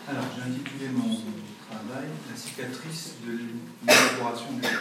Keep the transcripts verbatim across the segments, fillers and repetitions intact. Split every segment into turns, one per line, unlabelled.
Alors, j'ai intitulé mon travail « La cicatrice de l'évaporation du père ».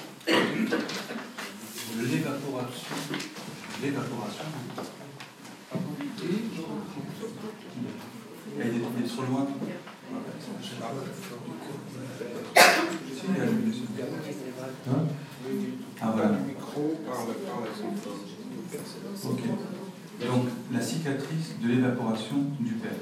De l'évaporation, l'évaporation du père. Elle est, elle est trop loin. Hein? Ah voilà. Ok. Donc, la cicatrice de l'évaporation du père.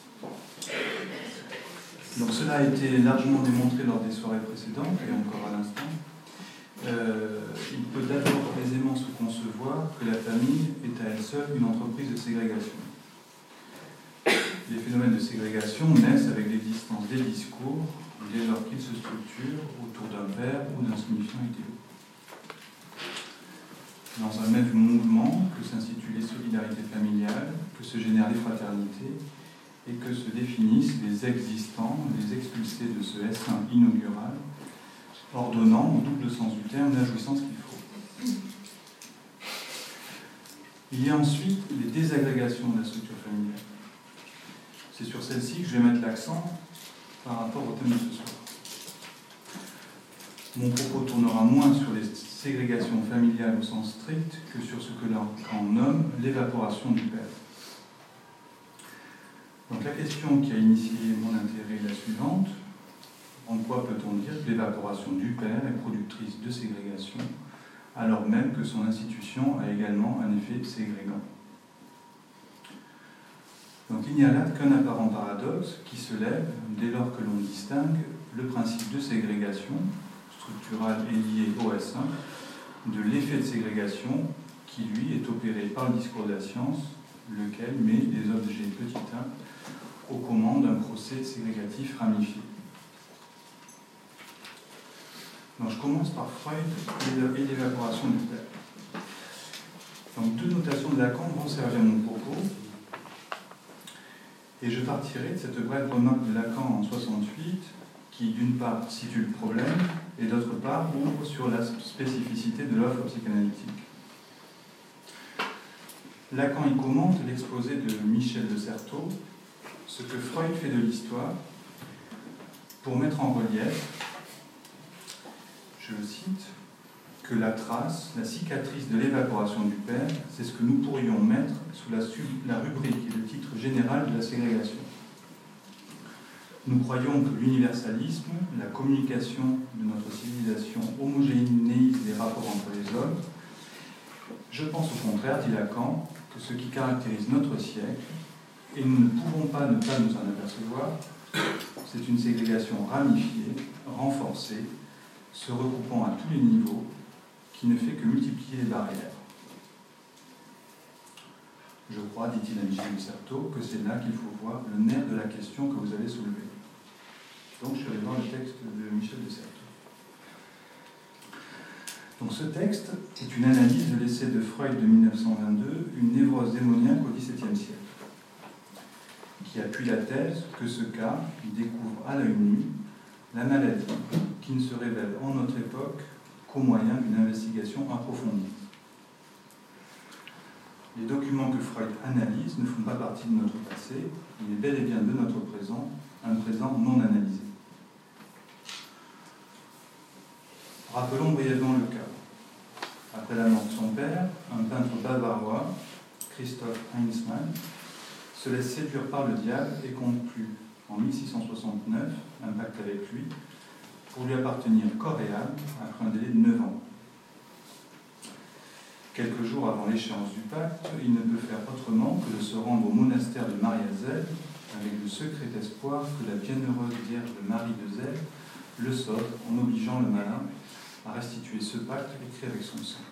Donc cela a été largement démontré lors des soirées précédentes et encore à l'instant. Euh, il peut d'abord aisément se concevoir que la famille est à elle seule une entreprise de ségrégation. Les phénomènes de ségrégation naissent avec l'existence des discours dès lors qu'ils se structurent autour d'un père ou d'un signifiant idéal. Dans un même mouvement que s'instituent les solidarités familiales, que se génèrent les fraternités, et que se définissent les existants, les expulsés de ce essaim inaugural, ordonnant, au double sens du terme, la jouissance qu'il faut. Il y a ensuite les désagrégations de la structure familiale. C'est sur celle-ci que je vais mettre l'accent par rapport au thème de ce soir. Mon propos tournera moins sur les ségrégations familiales au sens strict que sur ce que l'on nomme l'évaporation du père. Donc la question qui a initié mon intérêt est la suivante. En quoi peut-on dire que l'évaporation du père est productrice de ségrégation, alors même que son institution a également un effet ségrégant? Donc il n'y a là qu'un apparent paradoxe qui se lève dès lors que l'on distingue le principe de ségrégation, structurale et lié au S un, de l'effet de ségrégation qui, lui, est opéré par le discours de la science, lequel met les objets petit a aux commandes d'un procès ségrégatif ramifié. Donc je commence par Freud et l'évaporation du père. Donc deux notations de Lacan vont servir mon propos, et je partirai de cette brève remarque de Lacan en soixante-huit, qui d'une part situe le problème, et d'autre part ouvre sur la spécificité de l'offre psychanalytique. Lacan y commente l'exposé de Michel de Certeau, ce que Freud fait de l'histoire, pour mettre en relief, je le cite, que la trace, la cicatrice de l'évaporation du père, c'est ce que nous pourrions mettre sous la, sub- la rubrique et le titre général de la ségrégation. Nous croyons que l'universalisme, la communication de notre civilisation homogénéise les rapports entre les hommes. Je pense au contraire, dit Lacan, que ce qui caractérise notre siècle, et nous ne pouvons pas ne pas nous en apercevoir, c'est une ségrégation ramifiée, renforcée, se recoupant à tous les niveaux, qui ne fait que multiplier les barrières. Je crois, dit-il à Michel de Certeau, que c'est là qu'il faut voir le nerf de la question que vous avez soulevée. Donc je suis allé voir le texte de Michel de Certeau. Donc ce texte est une analyse de l'essai de Freud de mille neuf cent vingt-deux, Une névrose démoniaque au dix-septième siècle, qui appuie la thèse que ce cas découvre à l'œil nu la maladie qui ne se révèle en notre époque qu'au moyen d'une investigation approfondie. Les documents que Freud analyse ne font pas partie de notre passé, il est bel et bien de notre présent, un présent non analysé. Rappelons brièvement le cas. Après la mort de son père, un peintre bavarois, Christoph Heinzmann, se laisse séduire par le diable et conclut en mille six cent soixante-neuf un pacte avec lui pour lui appartenir corps et âme après un délai de neuf ans. Quelques jours avant l'échéance du pacte, il ne peut faire autrement que de se rendre au monastère de Mariazell avec le secret espoir que la bienheureuse Vierge de Marie de Zell le sauve en obligeant le malin à restituer ce pacte écrit avec son sang.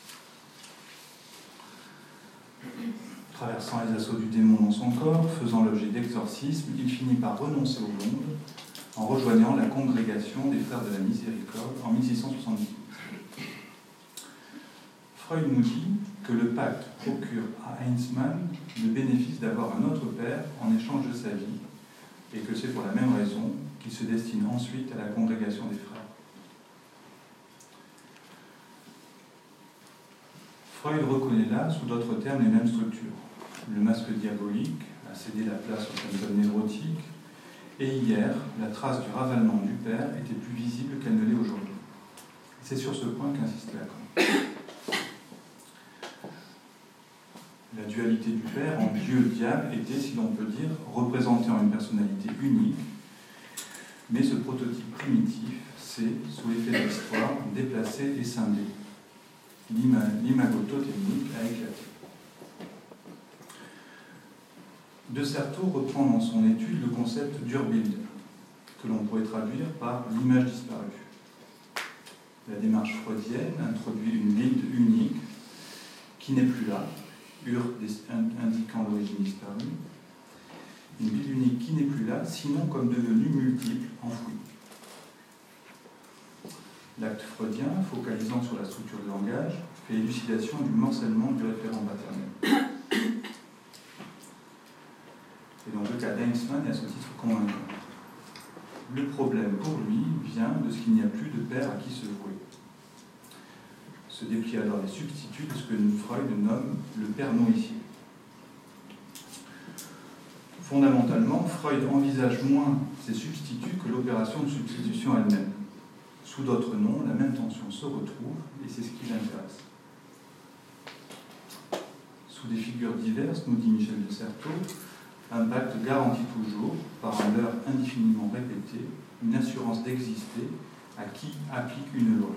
Traversant les assauts du démon dans son corps, faisant l'objet d'exorcisme, il finit par renoncer au monde en rejoignant la congrégation des Frères de la Miséricorde en mille six cent soixante-dix. Freud nous dit que le pacte procure à Heinzmann le bénéfice d'avoir un autre père en échange de sa vie, et que c'est pour la même raison qu'il se destine ensuite à la congrégation des frères. Freud reconnaît là, sous d'autres termes, les mêmes structures. Le masque diabolique a cédé la place aux symptômes névrotiques, Et hier, la trace du ravalement du père était plus visible qu'elle ne l'est aujourd'hui. C'est sur ce point qu'insiste Lacan. La dualité du père en Dieu-diable était, si l'on peut dire, représentée en une personnalité unique, mais ce prototype primitif s'est, sous l'effet de l'histoire, déplacé et scindé. L'imago totémique a éclaté. De Certeau reprend dans son étude le concept d'Urbild, que l'on pourrait traduire par l'image disparue. La démarche freudienne introduit une Bild unique qui n'est plus là, Ur indiquant l'origine disparue, une Bild unique qui n'est plus là, sinon comme devenue multiple, enfouie. L'acte freudien, focalisant sur la structure du langage, fait élucidation du morcellement du référent paternel. Et dans le cas d'Heinzmann, à ce titre convaincant. Le problème pour lui vient de ce qu'il n'y a plus de père à qui se vouer. Se déplient alors les substituts de ce que Freud nomme le père nourricier. Fondamentalement, Freud envisage moins ces substituts que l'opération de substitution elle-même. Sous d'autres noms, la même tension se retrouve et c'est ce qui l'intéresse. Sous des figures diverses, nous dit Michel de Certeau, un pacte garantit toujours, par un leurre indéfiniment répété, une assurance d'exister à qui applique une loi.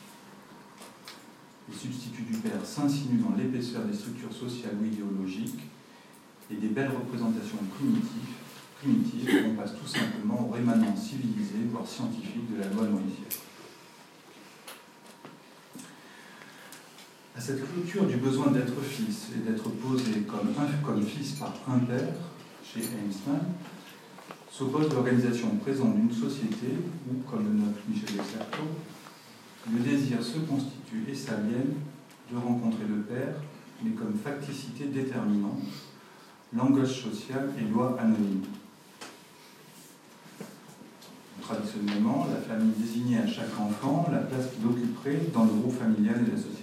Les substituts du père s'insinuent dans l'épaisseur des structures sociales ou idéologiques et des belles représentations primitives, primitives on passe tout simplement au rémanent civilisé, voire scientifique de la loi nourricière. À cette clôture du besoin d'être fils et d'être posé comme, un, comme fils par un père, chez Heinzmann, s'oppose l'organisation présente d'une société où, comme le note Michel de Certeau, le désir se constitue et s'aliène de rencontrer le père, mais comme facticité déterminante, langage social et loi anonyme. Traditionnellement, la famille désignait à chaque enfant la place qu'il occuperait dans le groupe familial et la société.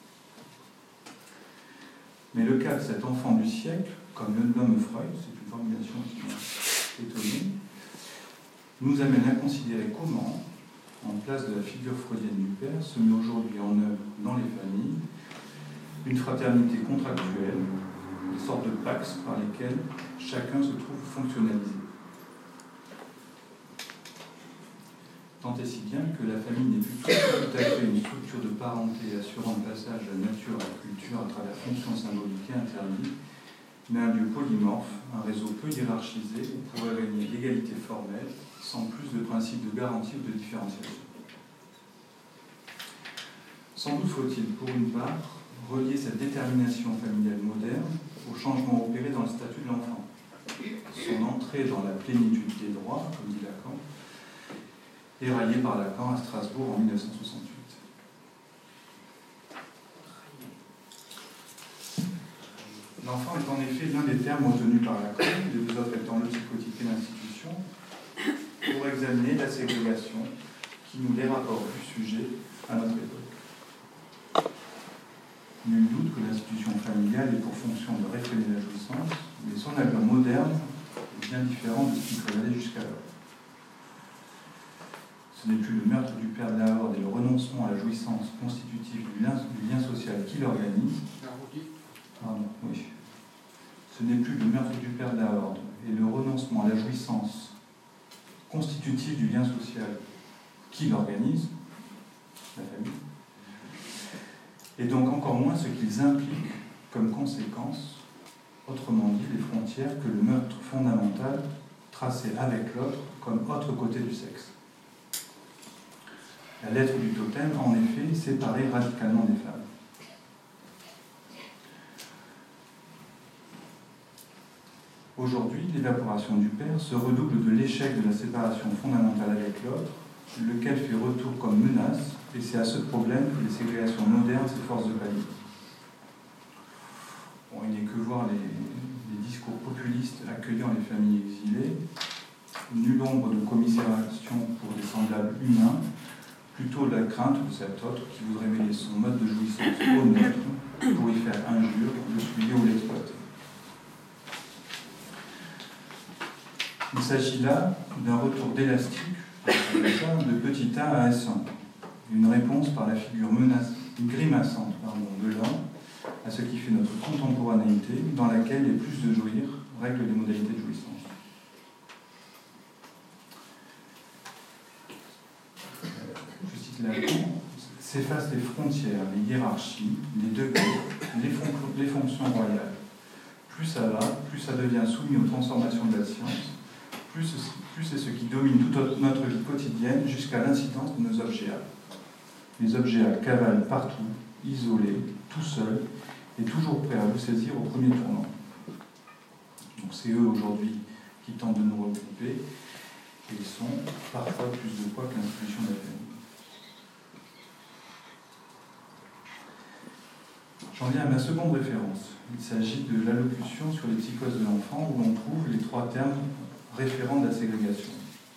Mais le cas de cet enfant du siècle, comme le nomme Freud, c'est une formulation qui m'a étonné, nous amène à considérer comment, en place de la figure freudienne du père, se met aujourd'hui en œuvre dans les familles une fraternité contractuelle, une sorte de pax par lesquels chacun se trouve fonctionnalisé. Tant et si bien que la famille n'est plus tout à fait une structure de parenté assurant le passage de la nature à la culture à travers fonctions symboliques et interdites, mais un lieu polymorphe, un réseau peu hiérarchisé où pourrait régner l'égalité formelle, sans plus de principe de garantie ou de différenciation. Sans doute faut-il, pour une part, relier cette détermination familiale moderne au changement opéré dans le statut de l'enfant. Son entrée dans la plénitude des droits, comme dit Lacan, éraillé par Lacan à Strasbourg en mille neuf cent soixante-huit. L'enfant est en effet l'un des termes retenus par Lacan, les deux autres étant le psychotype et l'institution, pour examiner la ségrégation qui nous les rapporte du sujet à notre époque. Nul doute que l'institution familiale est pour fonction de réfréner la jouissance, mais son allure moderne est bien différent de ce qui prévalait jusqu'alors. Ce n'est plus le meurtre du père de la horde et le renoncement à la jouissance constitutive du lien, du lien social qui l'organise. Pardon, oui. Ce n'est plus le meurtre du père de la horde et le renoncement à la jouissance constitutive du lien social qui l'organise, la famille, et donc encore moins ce qu'ils impliquent comme conséquence, autrement dit les frontières que le meurtre fondamental tracé avec l'autre comme autre côté du sexe. La lettre du totem, en effet, séparait radicalement des femmes. Aujourd'hui, l'évaporation du père se redouble de l'échec de la séparation fondamentale avec l'autre, lequel fait retour comme menace, et c'est à ce problème que les ségrégations modernes s'efforcent de pallier. Bon, il n'est que voir les, les discours populistes accueillant les familles exilées, nulle ombre de commisération pour des semblables humains, plutôt la crainte de cet autre qui voudrait mêler son mode de jouissance au nôtre pour y faire injure, le souiller ou l'exploiter. Il s'agit là d'un retour d'élastique, de petit A à S un, une réponse par la figure menace, grimaçante pardon, de l'homme à ce qui fait notre contemporanéité, dans laquelle les plus de jouir règlent les modalités de jouissance. Je cite Lacan, s'effacent les frontières, les hiérarchies, les degrés, les, fon les fonctions royales. Plus ça va, plus ça devient soumis aux transformations de la science, plus, plus c'est ce qui domine toute notre vie quotidienne jusqu'à l'incidence de nos objets A. Les objets A cavalent partout, isolés, tout seuls, et toujours prêts à vous saisir au premier tournant. Donc c'est eux aujourd'hui qui tentent de nous regrouper, et ils sont parfois plus de poids que l'institution d'Athènes. J'en viens à ma seconde référence. Il s'agit de l'allocution sur les psychoses de l'enfant, où l'on trouve les trois termes référents de la ségrégation.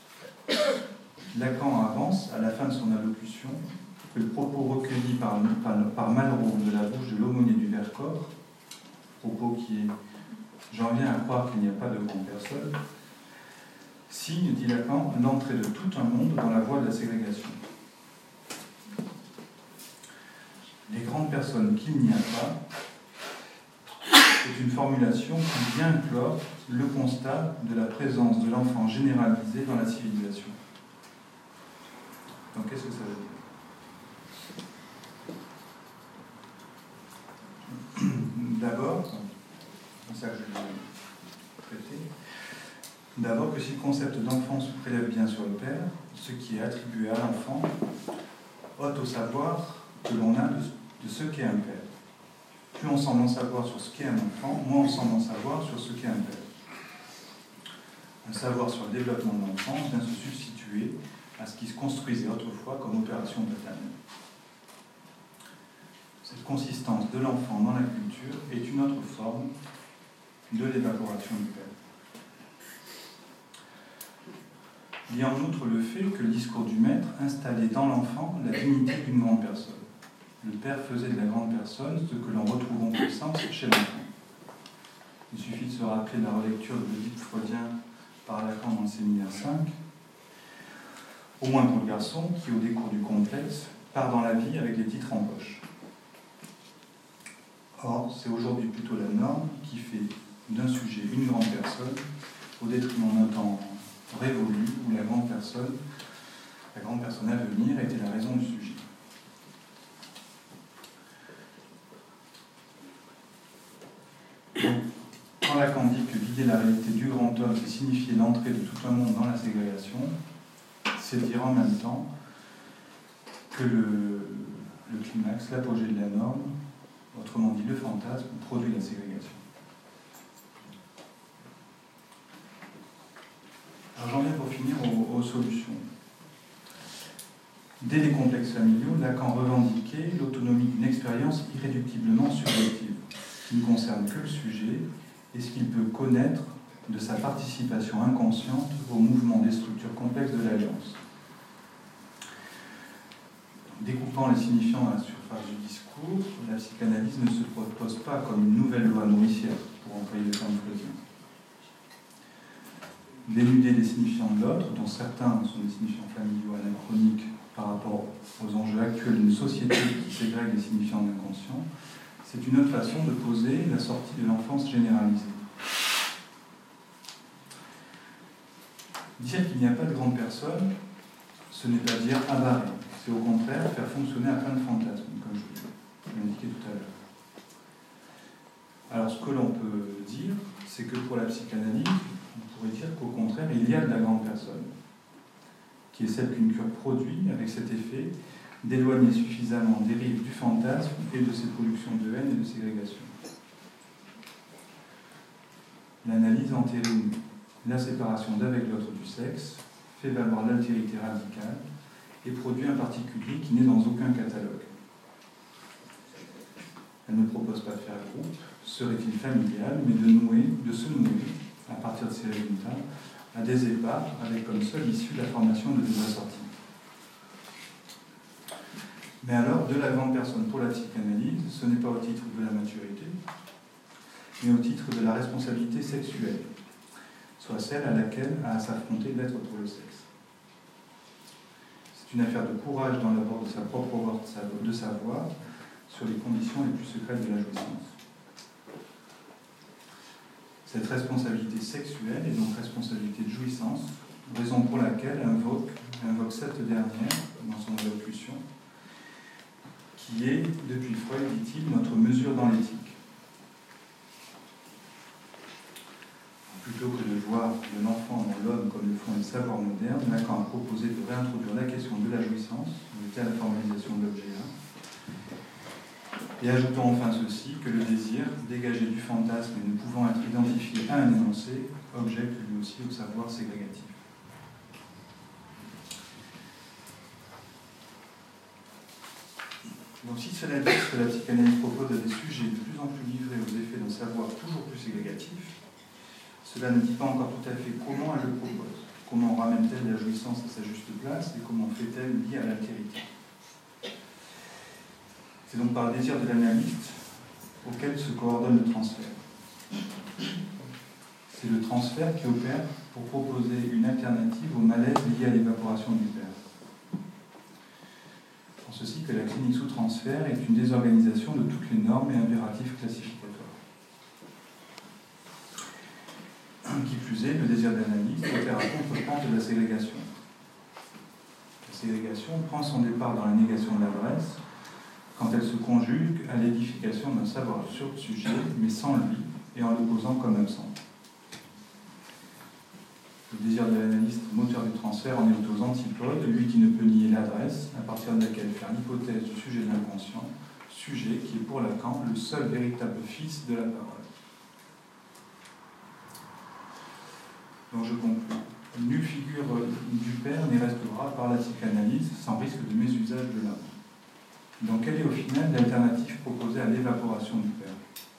Lacan avance, à la fin de son allocution, que le propos recueilli par, par, par Malraux de la bouche de l'aumônier du Vercors, propos qui est « j'en viens à croire qu'il n'y a pas de grande personne », signe, dit Lacan, l'entrée de tout un monde dans la voie de la ségrégation. Les grandes personnes qu'il n'y a pas, c'est une formulation qui vient clore le constat de la présence de l'enfant généralisé dans la civilisation. Donc qu'est-ce que ça veut dire? D'abord, c'est ça que je vais traiter, d'abord que si le concept d'enfant se prélève bien sur le père, ce qui est attribué à l'enfant ôte au savoir que l'on a de, de ce qu'est un père. Plus on semble en savoir sur ce qu'est un enfant, moins on semble en savoir sur ce qu'est un père. Un savoir sur le développement de l'enfant vient se substituer à ce qui se construisait autrefois comme opération paternelle. Cette consistance de l'enfant dans la culture est une autre forme de l'évaporation du père. Il y a en outre le fait que le discours du maître installait dans l'enfant la dignité d'une grande personne. Le père faisait de la grande personne ce que l'on retrouve en puissance chez l'enfant. Il suffit de se rappeler la relecture de l'Oedipe freudien par Lacan dans le séminaire cinq, au moins pour le garçon qui, au décours du complexe, part dans la vie avec les titres en poche. Or, c'est aujourd'hui plutôt la norme qui fait d'un sujet une grande personne, au détriment d'un temps révolu où la grande personne, la grande personne à venir était la raison du sujet. Donc, quand Lacan dit que vider la réalité du grand homme, c'est signifier l'entrée de tout un monde dans la ségrégation, c'est dire en même temps que le, le climax, l'apogée de la norme, autrement dit le fantasme, produit la ségrégation. Alors j'en viens pour finir aux, aux solutions. Dès les complexes familiaux, Lacan revendiquait l'autonomie d'une expérience irréductiblement subjective, qui ne concerne que le sujet et ce qu'il peut connaître de sa participation inconsciente au mouvement des structures complexes de l'alliance. Découpant les signifiants à la surface du discours, la psychanalyse ne se propose pas comme une nouvelle loi nourricière, pour employer le terme freudien. Dénuder les signifiants de l'autre, dont certains sont des signifiants familiaux anachroniques par rapport aux enjeux actuels d'une société qui ségrègue les signifiants de l'inconscient, c'est une autre façon de poser la sortie de l'enfance généralisée. Dire qu'il n'y a pas de grande personne, ce n'est pas dire abarrer, c'est au contraire faire fonctionner à plein de fantasmes, comme je l'ai indiqué tout à l'heure. Alors ce que l'on peut dire, c'est que pour la psychanalyse, on pourrait dire qu'au contraire, il y a de la grande personne, qui est celle qu'une cure produit avec cet effet d'éloigner suffisamment des rives du fantasme et de ses productions de haine et de ségrégation. L'analyse entérine la séparation d'avec l'autre du sexe, fait valoir l'altérité radicale et produit un particulier qui n'est dans aucun catalogue. Elle ne propose pas de faire groupe, serait-il familial, mais de nouer, de se nouer, à partir de ces résultats, à des éparts avec comme seule issue la formation de des assortis. Mais alors, de la grande personne pour la psychanalyse, ce n'est pas au titre de la maturité, mais au titre de la responsabilité sexuelle. soit celle à laquelle a à s'affronter l'être pour le sexe. C'est une affaire de courage dans l'abord de sa propre voie de savoir sur les conditions les plus secrètes de la jouissance. Cette responsabilité sexuelle est donc responsabilité de jouissance, raison pour laquelle invoque, invoque cette dernière dans son allocution, qui est, depuis Freud, dit-il, notre mesure dans l'éthique. Plutôt que de voir de l'enfant dans l'homme comme le font les savoirs modernes, Lacan a proposé de réintroduire la question de la jouissance, de la formalisation de l'objet un. Et ajoutons enfin ceci, que le désir, dégagé du fantasme et ne pouvant être identifié à un énoncé, objecte lui aussi au savoir ségrégatif. Donc si cela dit que la psychanalyse propose à des sujets de plus en plus livrés aux effets d'un savoir toujours plus ségrégatif, cela ne dit pas encore tout à fait comment elle le propose. Comment ramène-t-elle la jouissance à sa juste place et comment fait-elle lier à l'altérité? C'est donc par le désir de l'analyste auquel se coordonne le transfert. C'est le transfert qui opère pour proposer une alternative au malaise lié à l'évaporation du père. En ceci que la clinique sous transfert est une désorganisation de toutes les normes et impératifs classificatoires. Qui plus est, le désir d'analyste opère à contre-plan de la ségrégation. La ségrégation prend son départ dans la négation de l'adresse, quand elle se conjugue à l'édification d'un savoir sur le sujet, mais sans lui, et en le posant comme absent. Le désir de l'analyste, moteur du transfert, en est aux antipodes, lui qui ne peut nier l'adresse, à partir de laquelle faire l'hypothèse du sujet de l'inconscient, sujet qui est pour Lacan le seul véritable fils de la parole. Donc je conclus. Nulle figure du père n'y restera par la psychanalyse, sans risque de mésusage de l'âme. Donc quelle est au final l'alternative proposée à l'évaporation du père?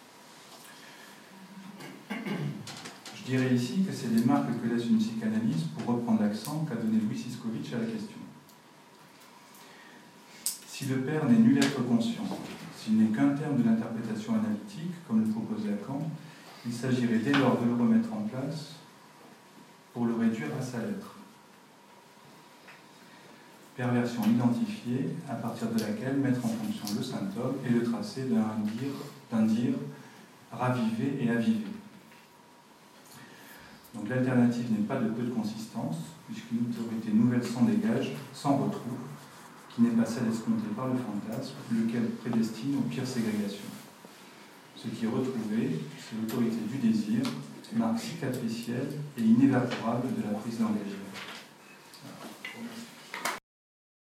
Je dirais ici que c'est les marques que laisse une psychanalyse, pour reprendre l'accent qu'a donné Louis Siskovitch à la question. Si le père n'est nul être conscient, s'il n'est qu'un terme de l'interprétation analytique, comme le propose Lacan, il s'agirait dès lors de le remettre en place pour le réduire à sa lettre. Perversion identifiée, à partir de laquelle mettre en fonction le symptôme et le tracer d'un dire, d'un dire ravivé et avivé. Donc l'alternative n'est pas de peu de consistance, puisqu'une autorité nouvelle s'en dégage, s'en retrouve, qui n'est pas celle escomptée par le fantasme, lequel prédestine aux pires ségrégations. Ce qui est retrouvé, c'est l'autorité du désir, marque cicatricielle et inévaporable de la prise d'engagement.